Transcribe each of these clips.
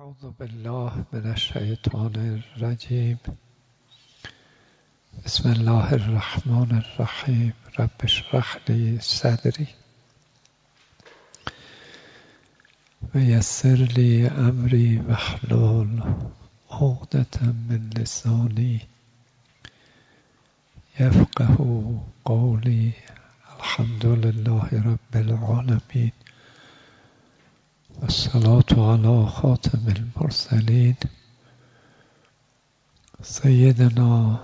اعوذ بالله من الشیطان الرجیم. بسم الله الرحمن الرحیم. رب اشرح لی صدری و یسر لی امری واحلل عقدة من لسانی یفقهوا قولی. الحمد لله رب العالمین والصلاة على خاتم المرسلین سیدنا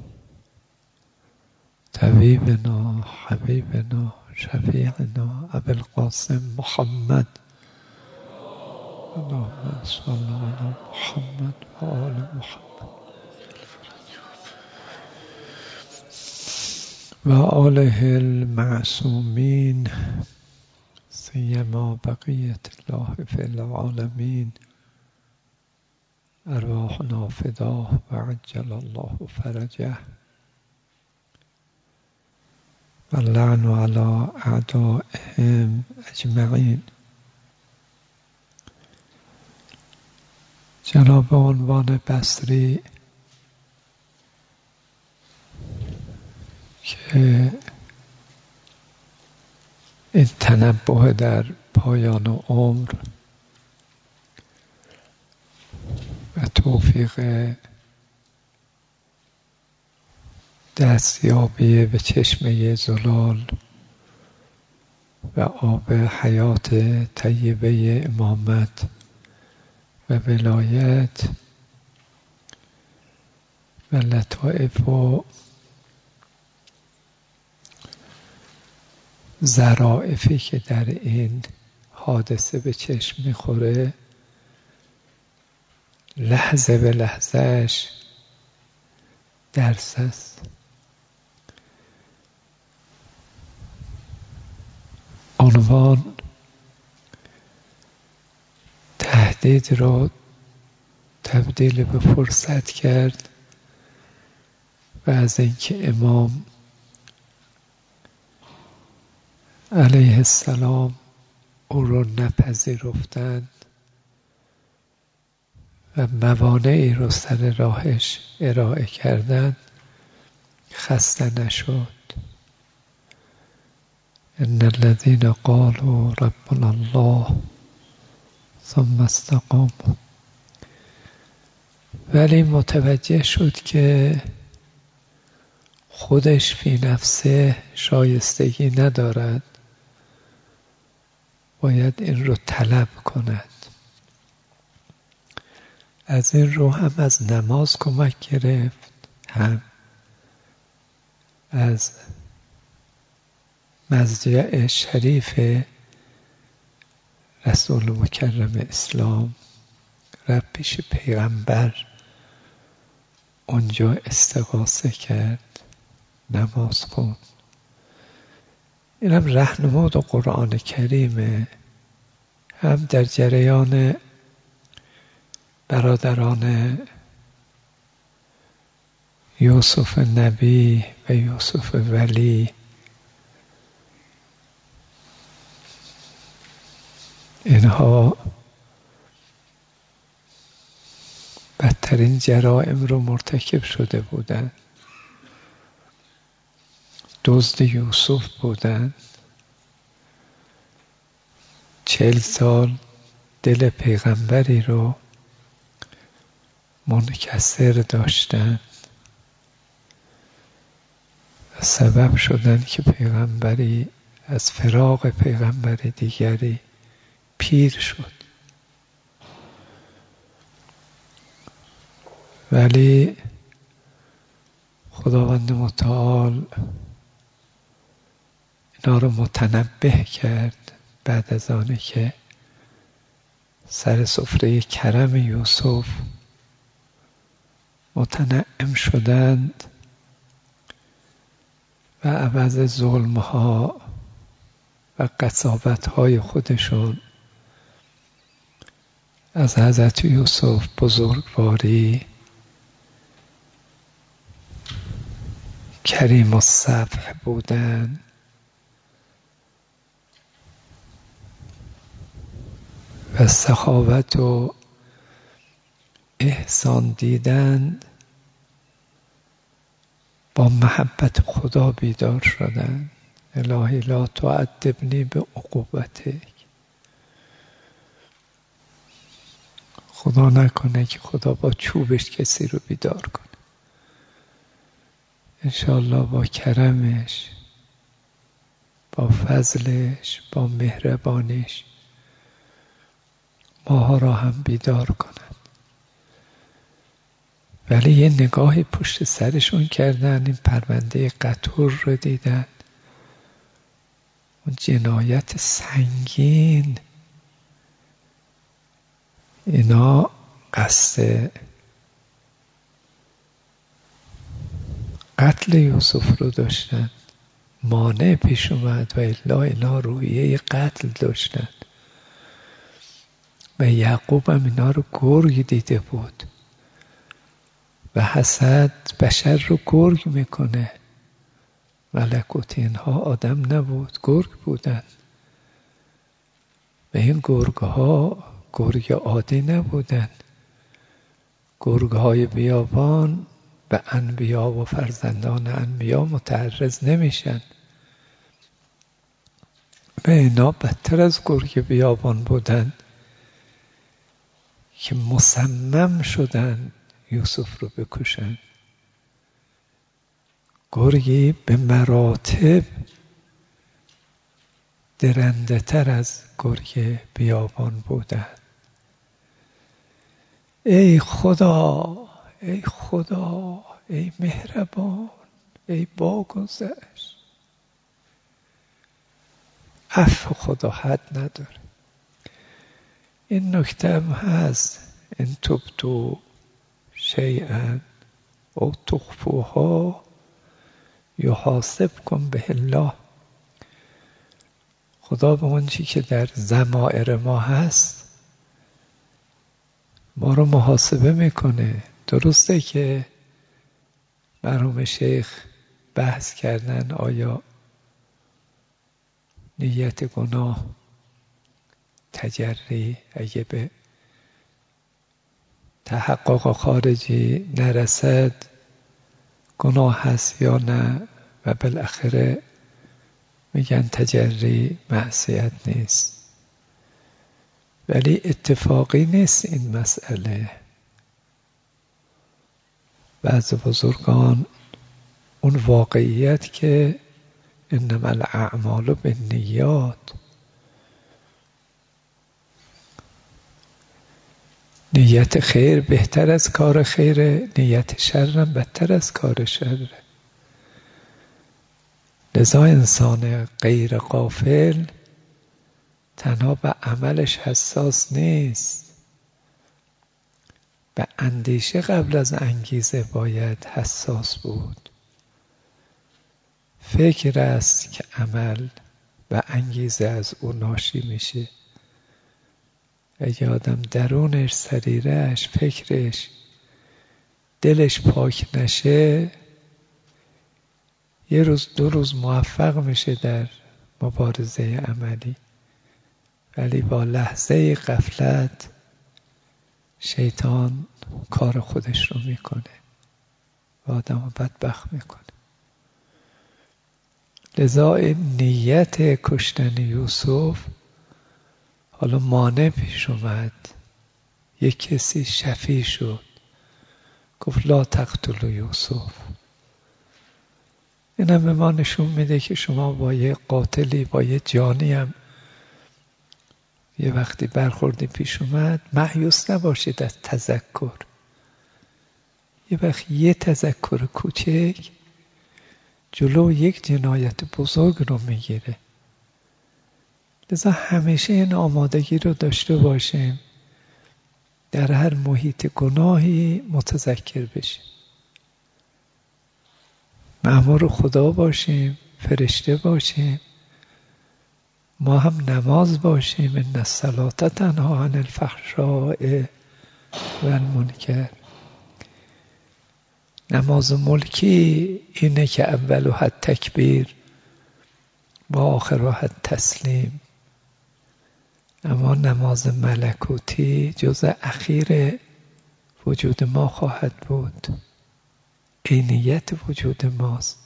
طبیبنا حبیبنا شفیعنا ابی القاسم محمد. اللهم صل علی محمد و آل محمد و آله المعصومین سیما بقیت الله فی العالمین. ارواحنا فداه و عجل الله فرجه و اللعن علی اعدائهم اجمعین. جناب عنوان بصری که این تنبه در پایان عمر و توفیق دستیابی به چشمه زلال و آب حیات طیبه امامت و ولایت و لطائف و ظرافی که در این حادثه به چشم میخوره، لحظه به لحظهش درس است. عنوان تهدید را تبدیل به فرصت کرد و از اینکه امام علیه السلام او را نپذیرفتند و موانعی را سر راهش ارائه کردند خسته نشد. ان الذین قالوا ربنا الله ثم استقاموا. ولی متوجه شد که خودش فی نفسه شایستگی ندارد، باید این رو طلب کند. از این رو هم از نماز کمک گرفت، هم از مضجع شریف رسول مکرم اسلام رفت پیش پیغمبر، اونجا استغاثه کرد، نماز خوند. این هم رهنمود قرآن کریمه، هم در جریان برادران یوسف نبی و یوسف ولی. اینها بدترین جرائم رو مرتکب شده بودند. دزد یوسف بودند. 40 سال دل پیغمبری رو منکسر داشتند و سبب شدند که پیغمبری از فراق پیغمبر دیگری پیر شد. ولی خداوند متعال اینا رو متنبه کرد بعد از آنه که سر سفره کرم یوسف متنعم شدند و عوض ظلمها و قساوتهای خودشون از حضرت یوسف بزرگواری، کریم الصفح بودند و سخاوت و احسان دیدن با محبت خدا بیدار شدن. الهی لا تعذبنی به عقوبتک. خدا نکنه که خدا با چوبش کسی رو بیدار کنه. انشاءالله با کرمش، با فضلش، با مهربانیش ماها را هم بیدار کند. ولی یه نگاهی پشت سرشون کردن، این پرونده قطور رو دیدن، اون جنایت سنگین. اینا قصد قتل یوسف رو داشتن، مانع پیش اومد و الا اینا روحیه قتل داشتن و یعقوب هم اینا رو گرگ دیده بود و حسد بشر رو گرگ میکنه. ملکوت اینها آدم نبود، گرگ بودن و این گرگ ها گرگ عادی نبودن. گرگ های بیابان به انبیا و فرزندان انبیا متعرض نمیشن و اینا بدتر از گرگ بیابان بودن که مصمم شدن یوسف رو بکشن. گرگی به مراتب درنده تر از گرگ بیابان بودن. ای خدا، ای خدا، ای مهربان، ای باگذشت. عفو خدا حد نداره. این نکته هم هست، این تبدو شیئا او تخفوها یحاسبکم به الله. خدا به اون چی که در ضمائر ما هست ما رو محاسبه میکنه. درسته که مرحوم شیخ بحث کردن آیا نیت گناه تجری اگه به تحقق خارجی نرسد گناه هست یا نه، و بالاخره میگن تجری معصیت نیست. ولی اتفاقی نیست این مسئله. بعض بزرگان اون واقعیت که انما الاعمال بالنیات، نیت خیر بهتر از کار خیره، نیت شر هم بدتر از کار شره. لذا انسان غیر غافل تنها به عملش حساس نیست، به اندیشه قبل از انگیزه باید حساس بود. فکر است که عمل و انگیزه از او ناشی میشه. اگه آدم درونش، سریرش، فکرش، دلش پاک نشه، یه روز دو روز موفق میشه در مبارزه عملی، ولی با لحظه غفلت شیطان کار خودش رو میکنه و آدم رو بدبخت میکنه. لذا نیت کشتن یوسف حالا مانع پیش اومد. یک کسی شفیع شد گفت لا تقتلوا یوسف. این هم به ما نشون میده که شما با یه قاتلی، با یه جانی هم یه وقتی برخوردی پیش اومد مایوس نباشید از تذکر. یه وقت یه تذکر کوچک جلو یک جنایت بزرگ رو میگیره. لذا همیشه این آمادگی رو داشته باشیم در هر محیط گناهی متذکر بشیم، مأمور خدا باشیم، فرشته باشیم، ما هم نماز باشیم. ان الصلاة تنهی عن الفحشاء و المنکر. نماز ملکی اینه که اولها تکبیر و آخرها تسلیم، اما نماز ملکوتی جزء اخیر وجود ما خواهد بود، عینیت وجود ماست،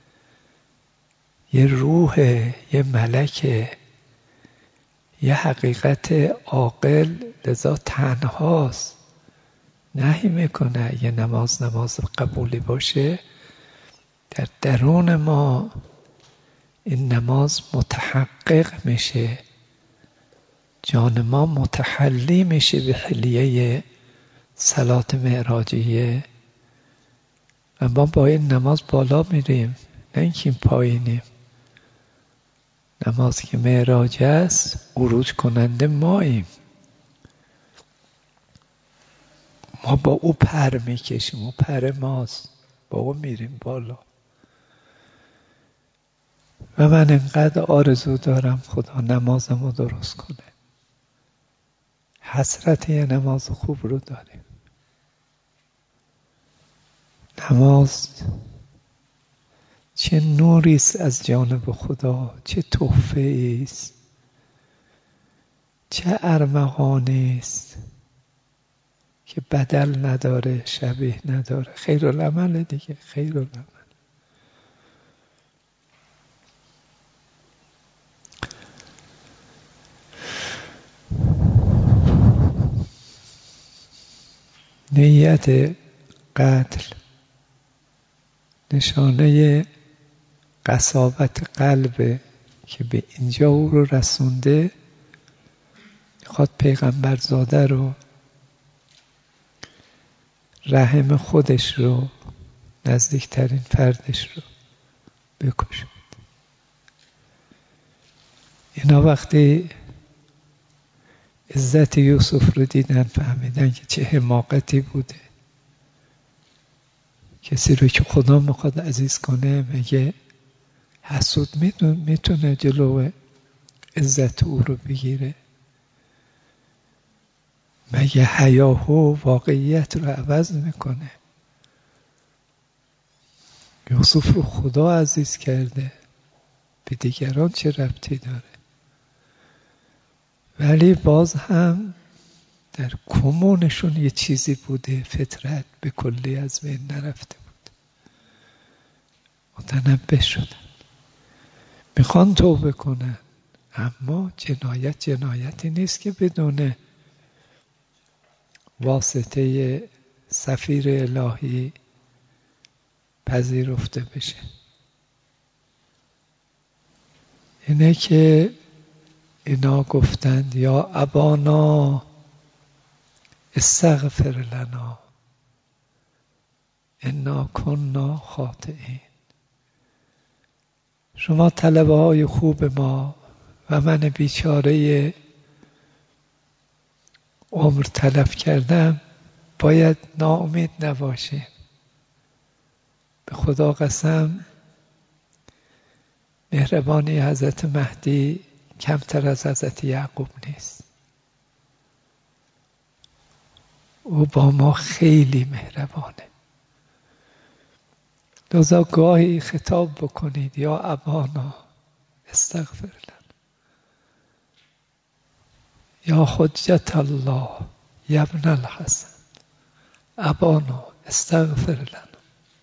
یه روح، یه ملکه، یه حقیقت عاقل، لذا تنهاست، نهی میکنه. یه نماز قبولی باشه، در درون ما این نماز متحقق میشه، جان ما متحلی میشه به حلیه صلات معراجیه و ما با این نماز بالا میریم، نه اینکه این پایینیم. نماز که معراج است، عروج کننده ماییم، ما با او پر میکشیم، او پر ماست، با او میریم بالا. و من انقدر آرزو دارم خدا نمازمو درست کنه. حسرت یه نماز خوب رو داریم. نماز چه نوری است از جانب خدا، چه تحفه است، چه ارمغانی است که بدل نداره، شبیه نداره. خیرالعمل دیگه، خیرالعمل. نیت قتل نشانه قساوت قلبه که به اینجا او رو رسونده، میخواد پیغمبر زاده رو، رحم خودش رو، نزدیکترین فردش رو بکشد. اینا وقتی عزت یوسف رو دیدن فهمیدن که چه حماقتی بوده. کسی رو که خدا میخواد عزیز کنه، میگه حسود میتونه جلو عزت او رو بگیره؟ مگه حیاهو واقعیت رو عوض میکنه؟ یوسف رو خدا عزیز کرده، به دیگران چه ربطی داره؟ ولی باز هم در کمونشون یه چیزی بوده، فطرت به کلی از بین نرفته بود. متنبه شدن، میخوان توبه کنن، اما جنایتی نیست که بدون واسطه سفیر الهی پذیرفته بشه. اینه که اینا گفتند یا ابانا استغفر لنا انا کنا خاطئین. شما طلبه های خوب ما و من بیچاره عمر تلف کردم باید ناامید نباشیم. به خدا قسم مهربانی حضرت مهدی کمتر از حضرت یعقوب نیست. او با ما خیلی مهربانه. لذا گاهی خطاب بکنید یا ابانا استغفر لنا، یا حجت الله یا ابن الحسن ابانا استغفر لنا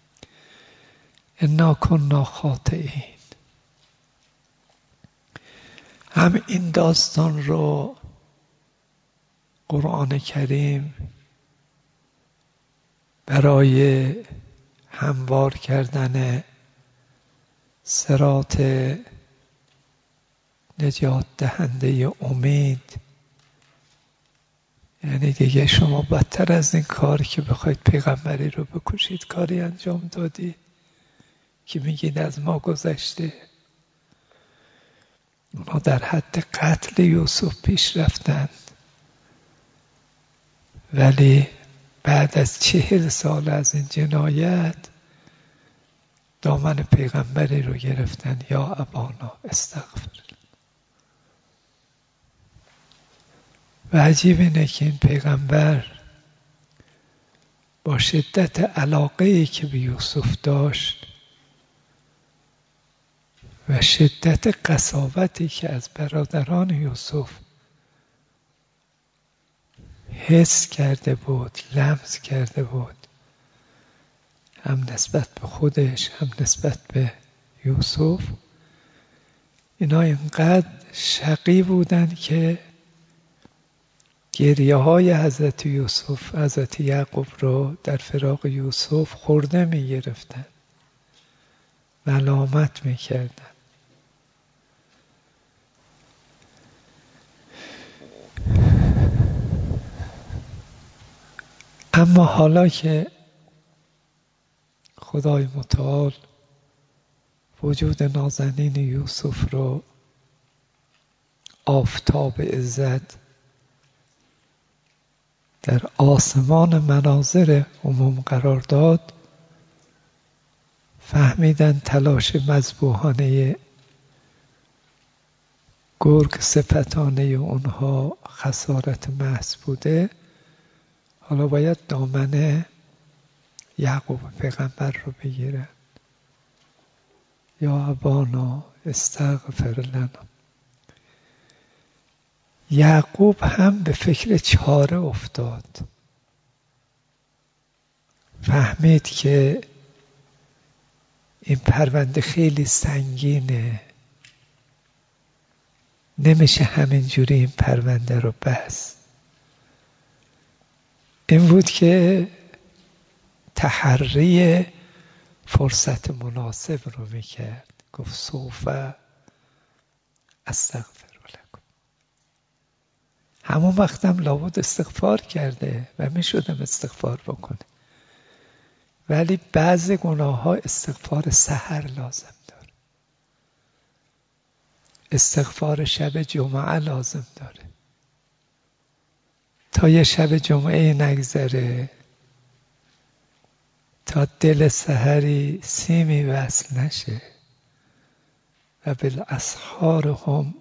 انا کنا خاطئین. هم این داستان رو قرآن کریم برای هموار کردن صراط نجات دهنده امید، یعنی دیگه شما بدتر از این کار که بخواید پیغمبری رو بکشید کاری انجام دادی که میگید از ما گذشته. اونا در حد قتل یوسف پیش رفتند، ولی بعد از 40 سال از این جنایت دامن پیغمبری رو گرفتن یا ابانا استغفر. و عجیب اینه که این پیغمبر با شدت علاقه‌ای که به یوسف داشت و شدت قساوتی که از برادران یوسف حس کرده بود، لمس کرده بود، هم نسبت به خودش هم نسبت به یوسف. اینا اینقدر شقی بودن که گریه های حضرت یوسف، حضرت یعقوب رو در فراق یوسف خورده می گرفتن، ملامت می کردن. اما حالا که خدای متعال وجود نازنین یوسف رو آفتاب عزت در آسمان مناظر عموم قرار داد، فهمیدن تلاش مذبوحانه گرگ صفتانه اونها خسارت محض بوده. حالا باید دامن یعقوب پیغمبر رو بگیرن. یا ابانا استغفر لنا. یعقوب هم به فکر چاره افتاد، فهمید که این پرونده خیلی سنگینه، نمیشه همینجوری این پرونده رو بست. این بود که تحری فرصت مناسب رو میکرد. گفت سوف استغفر لکم. همون وقتم لابد استغفار کرده و میشدم استغفار بکنه، ولی بعضی گناه ها استغفار سحر لازم داره، استغفار شب جمعه لازم داره. تا یه شب جمعه نگذره، تا دل سحری سیمی وصل نشه. و بالاسحار هم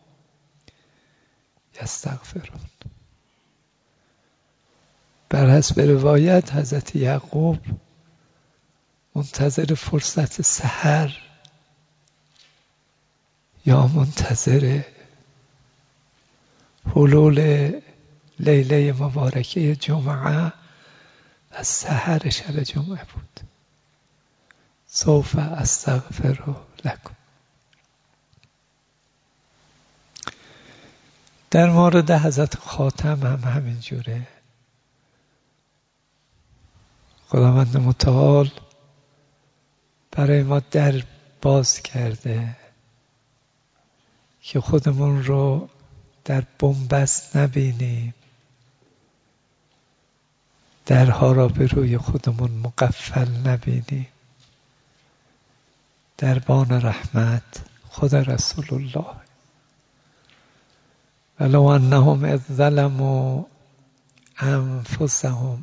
یستغفرون. بر حسب روایت حضرت یعقوب منتظر فرصت سحر یا منتظر حلول لیله مبارکه جمعه و سحر شب جمعه بود. سوف استغفر لکم. در مورد حضرت خاتم هم همین جوره. خداوند متعال برای ما در باز کرده که خودمون رو در بن‌بست نبینیم، درها را به روی خودمون مقفل نبینیم. دربان رحمت خدا رسول الله. ولو انهم اذ ظلموا انفسهم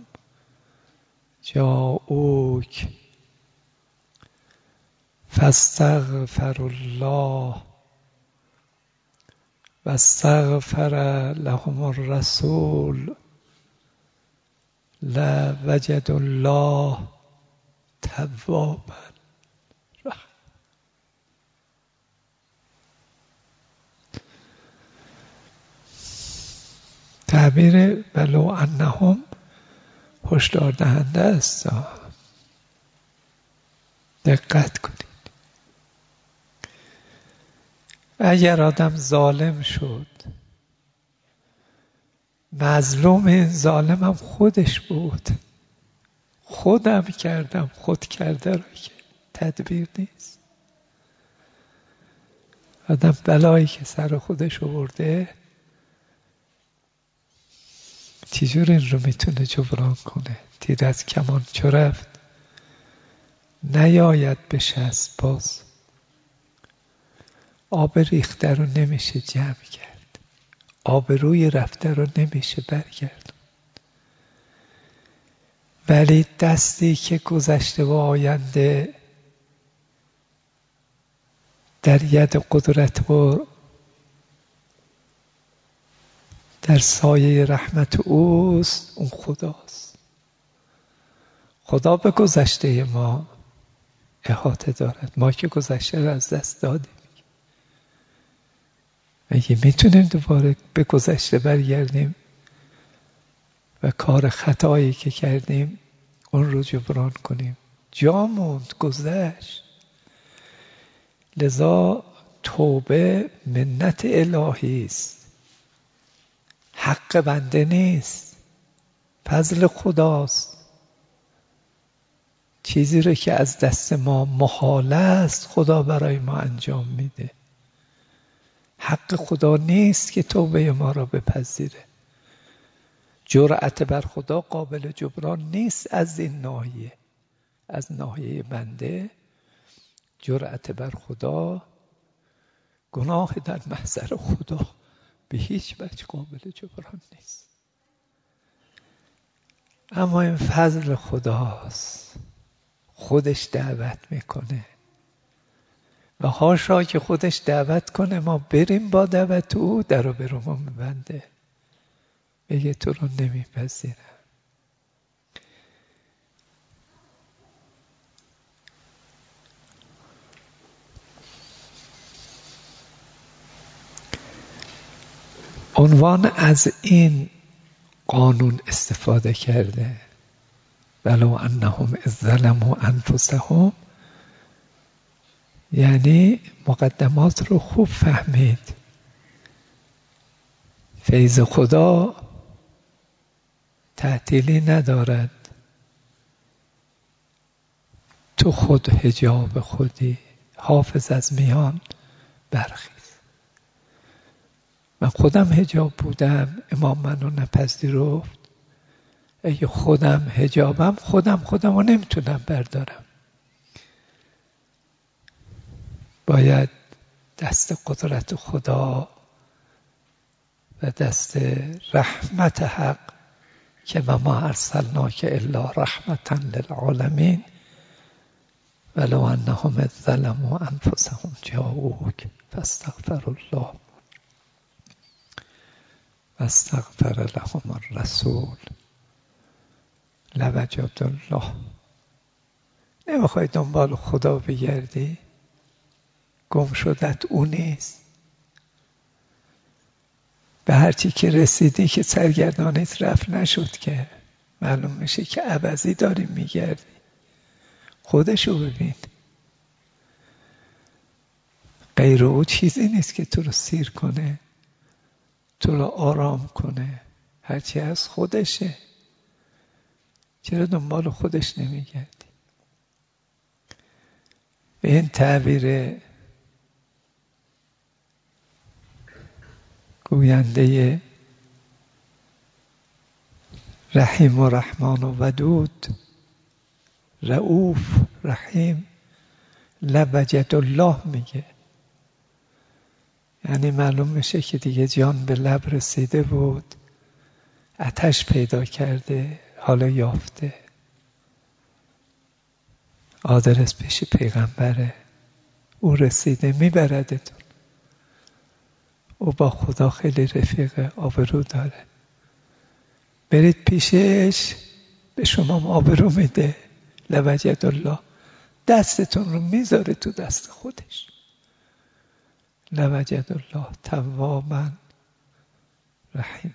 جاءوک فاستغفروا الله واستغفر لهم الرسول لوجدوا الله توابا رحیما. تعبیر ولو انهم هشدار دهنده است. دقت کنید. اگر آدم ظالم شد، مظلوم این ظالم هم خودش بود، خودم کردم، خود کرده را که تدبیر نیست. آدم بلایی که سر خودش آورده چجور این رو میتونه جبران کنه؟ تیر از کمان چو رفت نیاید به شست باز. آب ریخته رو نمیشه جمع کرد، آب روی رفته رو نمیشه برگرد. ولی دستی که گذشته و آینده در ید قدرت و در سایه رحمت اوست، اون خداست. خدا به گذشته ما احاطه دارد. ما که گذشته رو از دست دادیم، مگه میتونیم دوباره به گذشته برگردیم و کار خطایی که کردیم اون رو جبران کنیم. جا موند، گذشت. لذا توبه منت الهی است، حق بنده نیست، فضل خداست. چیزی رو که از دست ما محال است خدا برای ما انجام میده. حق خدا نیست که توبه ما را بپذیره. جرأت بر خدا قابل جبران نیست از این ناحیه. از ناحیه بنده جرأت بر خدا، گناه در محضر خدا به هیچ وجه قابل جبران نیست. اما این فضل خداست، خودش دعوت میکنه و حاشا که خودش دعوت کنه ما بریم با دعوت او در رو به رو میبنده، بگه تو رو نمیپذیرم. عنوان از این قانون استفاده کرده، ولو انهم اذ ظلموا انفسهم، یعنی مقدمات رو خوب فهمید. فیض خدا تعطیلی ندارد. تو خود حجاب خودی، حافظ از میان برخیز. من خودم حجاب بودم، امام منو نپذیرفت. اگه خودم حجابم، خودم رو نمیتونم بردارم. باید دست قدرت خدا و دست رحمت حق که و ما ارسلناک الا رحمتا للعالمین ولو انهم ظلموا انفسهم جاءوک فاستغفروا الله واستغفر لهم الرسول لوجدوا الله. نمیخوای دنبال خدا بگردی؟ گم شدت او نیست. به هرچی که رسیدی که سرگردانیت رفت نشد که معلوم میشه که عوضی داری میگردی. خودشو ببین. غیر او چیزی نیست که تو رو سیر کنه، تو رو آرام کنه. هرچی از خودشه. چرا دنبال خودش نمیگردی؟ به این تعبیر گوینده رحیم و رحمان و ودود، رؤوف رحیم، لوجد الله میگه. یعنی معلوم میشه که دیگه جان به لب رسیده بود، آتش پیدا کرده، حالا یافته. آدرس پیش پیغمبره، او رسیده، میبردتون. او با خدا خیلی رفیقه، آبرو داره. برید پیشش، به شما آبرو میده. لوجد الله، دستتون رو میذاره تو دست خودش. لوجد الله توابا رحیم.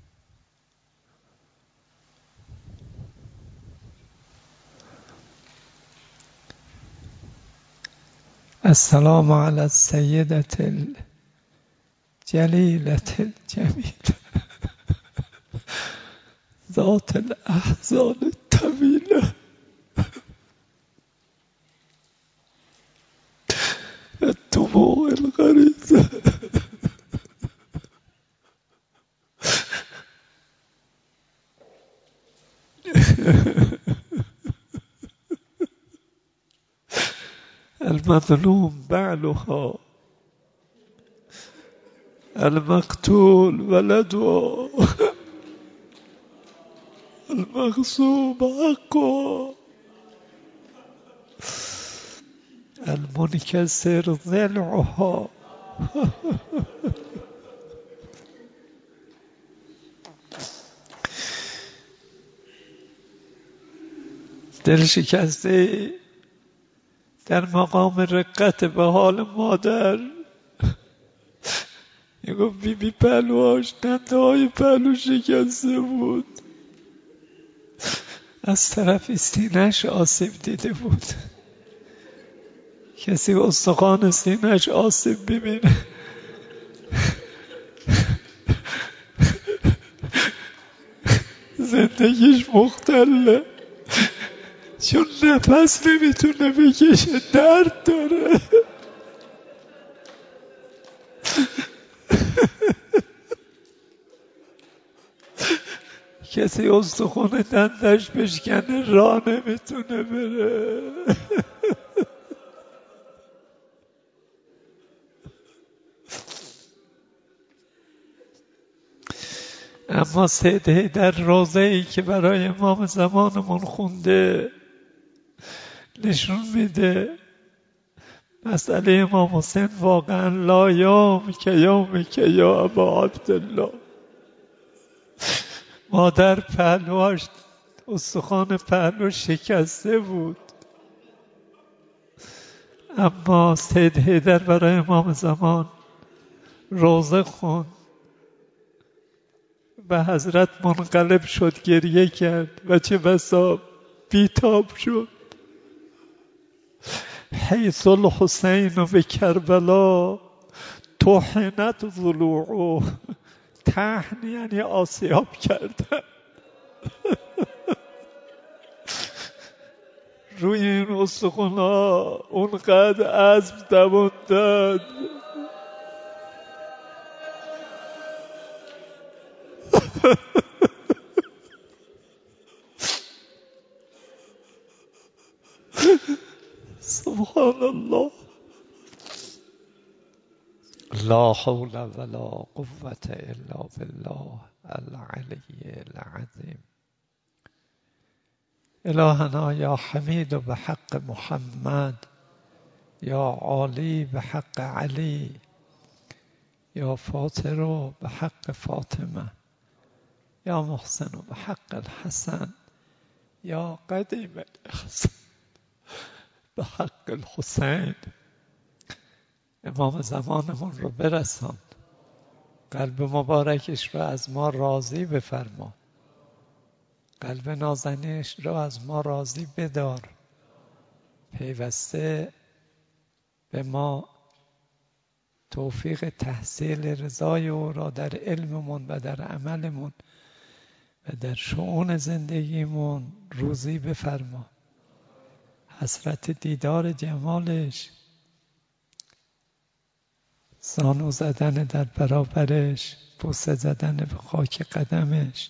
السلام علی السیدة الجلیلة الجمیلة ذات الاحزان الطویلة الدموع الغریزة المظلوم بعلها المقتول ولدها المغصوب حقها المنكسر ضلعها دل شکسته در مقام رقت به حال مادر. میگفت بی پهلوهاش دنده های پهلو شکسته بود، از طرفی سینه‌اش آسیب دیده بود. کسی استخوان سینه‌اش آسیب ببینه زندگیش مختله، چون نفس نمیتونه بکشه، درد داره. کسی استخون دندش بشکنه راه نمیتونه بره. اما سید حیدر روضه‌ای که برای امام زمانمون خونده نشون میده مسئله امام حسین واقعا لا یوم که یا ابا عبدالله. مادر پهلوهاش استخوان پهلوش شکسته بود، اما سید حیدر برای امام زمان روضه خوند و حضرت منقلب شد، گریه کرد و چه بسا بیتاب شد. حیث الحسین به کربلا طحنت ضلوعه. طحن یعنی آسیاب کردن. روی این استخوان‌ها اونقدر عزم دوان داد سبحان الله. لا حول ولا قوة الا بالله العلی العظیم. الهنا یا حمید به حق محمد، یا عالی به حق علی، یا فاطر به حق فاطمه، یا محسن به حق الحسن، یا قدیم الحسن به حق الحسین. امام زمانمون رو برسان، قلب مبارکش رو از ما راضی بفرما، قلب نازنینش رو از ما راضی بدار، پیوسته به ما توفیق تحصیل رضای او را در علممون و در عملمون و در شؤون زندگیمون روزی بفرما. حسرت دیدار جمالش، زانو زدن در برابرش، بوسه زدن به خاک قدمش،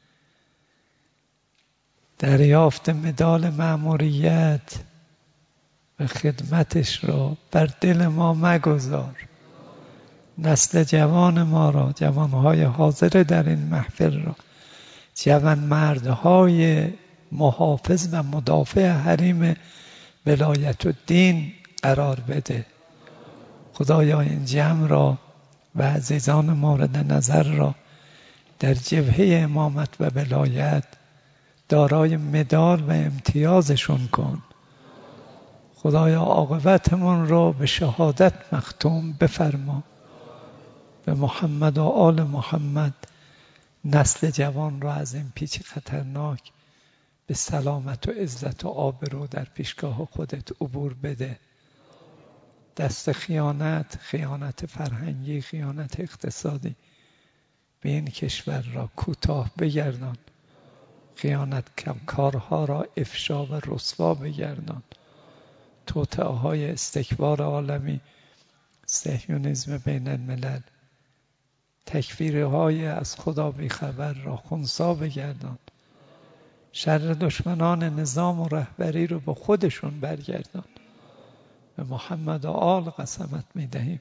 دریافت مدال مأموریت و خدمتش را بر دل ما مگذار. نسل جوان ما را، جوانهای حاضر در این محفل را، جوانمردهای محافظ و مدافع حریم ولایت الدین قرار بده. خدایا این جمع را و عزیزان مورد نظر را در جبهه امامت و ولایت دارای مدال و امتیازشون کن. خدایا عاقبتمون رو به شهادت مختوم بفرما. به محمد و آل محمد نسل جوان را از این پیچ خطرناک به سلامت و عزت و آبرو در پیشگاه خودت عبور بده. دست خیانت فرهنگی، خیانت اقتصادی به این کشور را کوتاه بگردان. خیانت کارها را افشا و رسوا بگردان. توطئه‌های استکبار عالمی، صهیونیسم بین الملل، تکفیرهای از خدا بیخبر را خنثی بگردان. شر دشمنان نظام و رهبری رو به خودشون برگردان. به محمد و آل قسمت می‌دهیم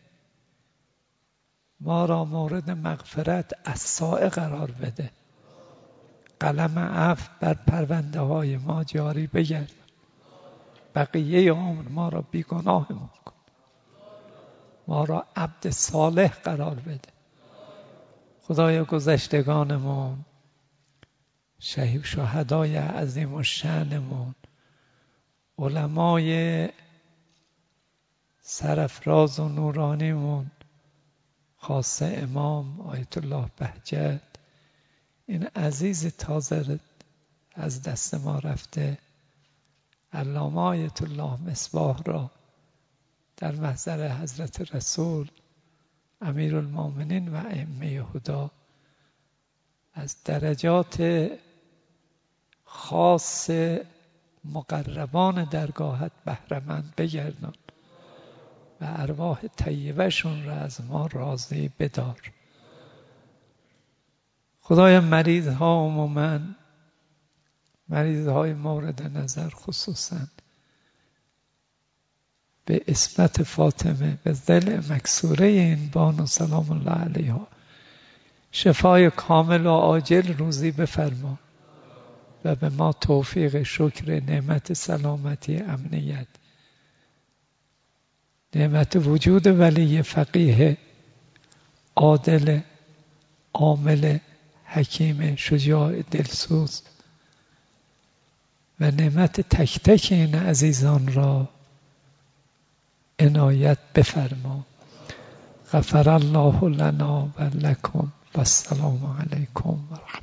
ما را مورد مغفرت الساعه قرار بده. قلم عفو بر پرونده های ما جاری بگردان. بقیه عمر ما را بیگناهمون کن. ما را عبد صالح قرار بده. خدایا گذشتگانمون، شهدای عظیم و شأنمون، علمای سرافراز و نورانیمون، خاصه امام آیت الله بهجت، این عزیز تازه از دست ما رفته، علامه آیت الله مصباح را در محضر حضرت رسول امیرالمومنین و ائمه هدا از درجات خاص مقربان درگاهت بهره‌مند بگردان و ارواح طیبه شون را از ما راضی بدار. خدایا مریض ها عموماً، مریض های مورد نظر خصوصاً به اسمت فاطمه به دل مکسوره این بانو سلام الله علیها شفای کامل و عاجل روزی بفرما و به ما توفیق شکر نعمت سلامتی امنیت، نعمت وجود ولی فقیه عادل عامل حکیم شجاع دلسوز و نعمت تک تک این عزیزان را عنایت بفرما. غفر الله لنا و لکم و السلام علیکم و رحمت